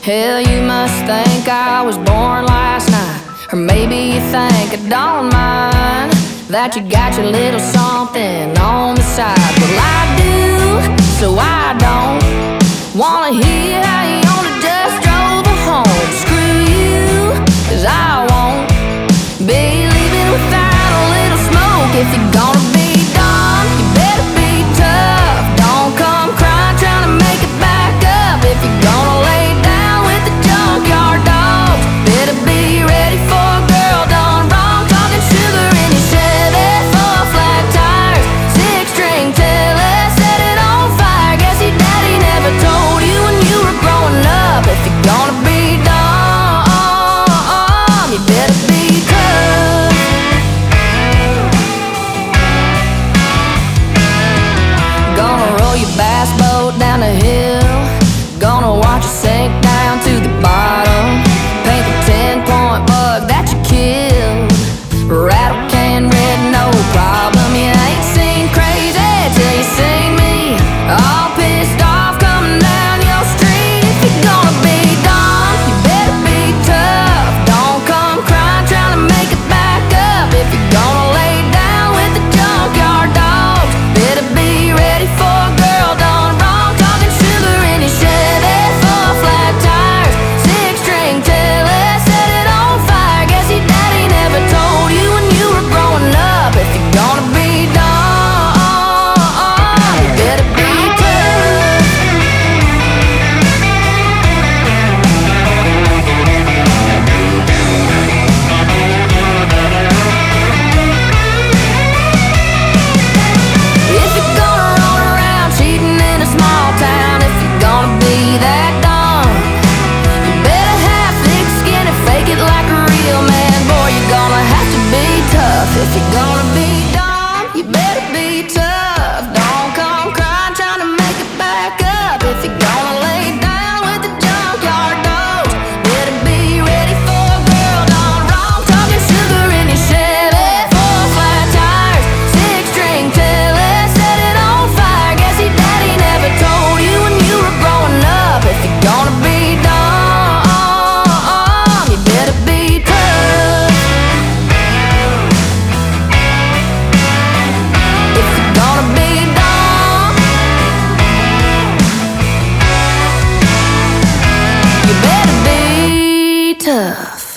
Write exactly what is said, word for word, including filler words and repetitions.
Hell, you must think I was born last night. Or maybe you think I don't mind that you got your little something on the side. Well, I do, so I don't wanna hear how you only just drove her home. Screw you, cause I won't be leaving without a little smoke. If you're gonna be dumb, you better be tough. Don't come crying trying to make it back up. If you're gonna lay down with the junkyard dogs, better be ready for a girl done wrong. Talking sugar in your Chevy, four flat tires, six string Tele, set it on fire. Guess your daddy never told you when you were growing up. If you're gonna be dumb, you better be tough. Gonna roll your bass boat down the hill, gonna watch it sink down to the bottom. Paint the ten-point bug that you killed. Rattle can red, no problem. You ain't seen crazy till you seen me, all pissed off coming down your street. If you're gonna be dumb, you better be tough. Don't come crying trying to make it back up. If you're gonna lay down with the junkyard dogs, better be ready for a girl done wrong. Talking sugar in your Chevy, four flat tires, six string Tele, set it on fire. Guess your daddy never told you when you were growing up. If you're gonna be dumb, you better be tough. If you're gonna roll around cheating in a small town, if you're gonna be that dumb, you better have thick skin and fake it like a real man. Boy, you're gonna have to be tough. If you're gonna be dumb, you better be tough. Don't come crying trying to make it back up. If you're gonna lay down with the junkyard dogs, better be ready for a girl done wrong. Talking sugar in your Chevy, four flat tires, six string Tele, set it on fire. Guess your daddy never told you when you were growing up. If you're gonna be dumb, you better be tough. If you're gonna be dumb, you better be tough.